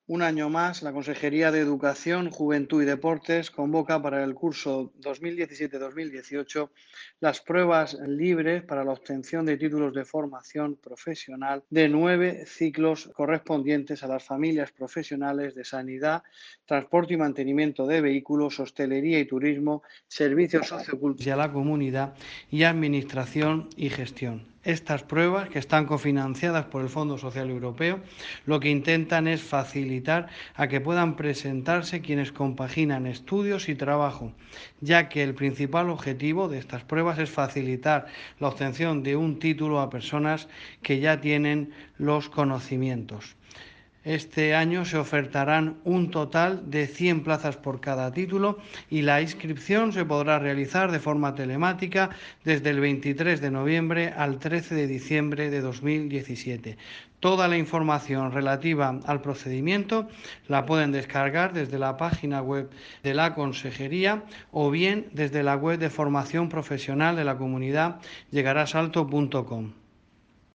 Un año más, la Consejería de Educación, Juventud y Deportes convoca para el curso 2017-2018 las pruebas libres para la obtención de títulos de formación profesional de 9 ciclos correspondientes a las familias profesionales de sanidad, transporte y mantenimiento de vehículos, hostelería y turismo, servicios socioculturales y a la comunidad y administración y gestión. Estas pruebas, que están cofinanciadas por el Fondo Social Europeo, lo que intentan es facilitar a que puedan presentarse quienes compaginan estudios y trabajo, ya que el principal objetivo de estas pruebas es facilitar la obtención de un título a personas que ya tienen los conocimientos. Este año se ofertarán un total de 100 plazas por cada título y la inscripción se podrá realizar de forma telemática desde el 23 de noviembre al 13 de diciembre de 2017. Toda la información relativa al procedimiento la pueden descargar desde la página web de la Consejería o bien desde la web de formación profesional de la comunidad llegarasalto.com.